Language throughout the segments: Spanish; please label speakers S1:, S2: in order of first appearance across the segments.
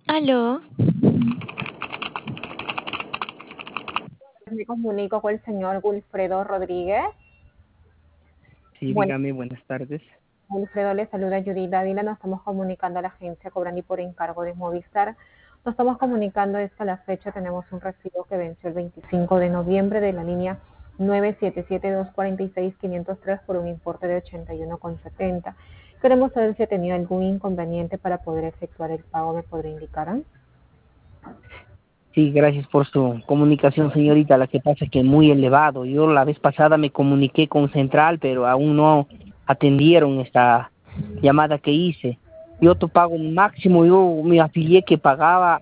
S1: Aló,
S2: Me comunico con el señor Wilfredo Rodríguez.
S3: Sí,
S2: Bueno,
S3: dígame, buenas tardes.
S2: Wilfredo le saluda Judy Dávila. Nos estamos comunicando a la agencia Cobrandi por encargo de Movistar. Nos estamos comunicando es que a la fecha tenemos un recibo que venció el 25 de noviembre de la línea 977-246-503 por un importe de 81,70. Queremos saber si ha tenido algún inconveniente para poder efectuar el pago. ¿Me podría indicar?
S3: Sí, gracias por su comunicación, señorita. La que pasa es que es muy elevado. Yo la vez pasada me comuniqué con Central, pero aún no atendieron esta llamada que hice. Yo te pago el máximo, yo me afilié que pagaba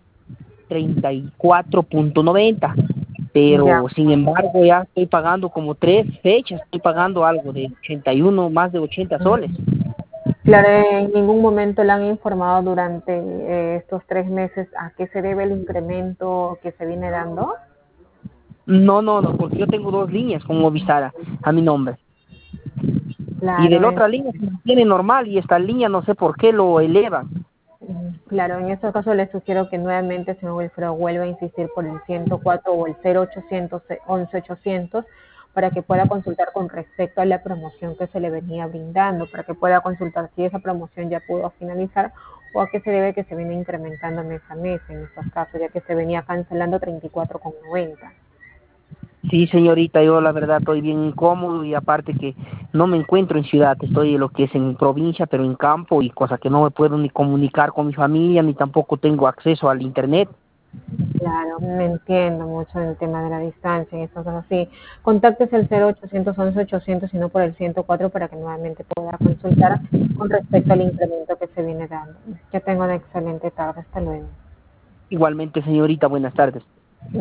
S3: 34,90,
S2: Ya.
S3: pero sin embargo ya estoy pagando como 3 fechas, estoy pagando algo de 81, más de 80 soles.
S2: Claro, en ningún momento le han informado durante estos 3 meses a qué se debe el incremento que se viene dando.
S3: No, no, no, porque yo tengo dos líneas con Movistar a mi nombre. Y de
S2: Claro,
S3: la otra línea se mantiene normal y esta línea no sé por qué lo elevan.
S2: claro, en estos casos le sugiero que nuevamente, señor Wilfredo, vuelva a insistir por el 104 o el 0800 11 800 para que pueda consultar con respecto a la promoción que se le venía brindando, para que pueda consultar si esa promoción ya pudo finalizar o a qué se debe que se viene incrementando mes a mes en estos casos, ya que se venía cancelando 34,90.
S3: Sí, señorita, yo la verdad estoy bien incómodo y aparte que no me encuentro en ciudad, estoy en lo que es en provincia, pero en campo y cosa que no me puedo ni comunicar con mi familia, ni tampoco tengo acceso al internet.
S2: Claro, me entiendo mucho en el tema de la distancia y eso es así. Contactes el 0800 11 800 y no por el 104 para que nuevamente pueda consultar con respecto al incremento que se viene dando. Que tenga una excelente tarde. Hasta luego.
S3: Igualmente, señorita, buenas tardes.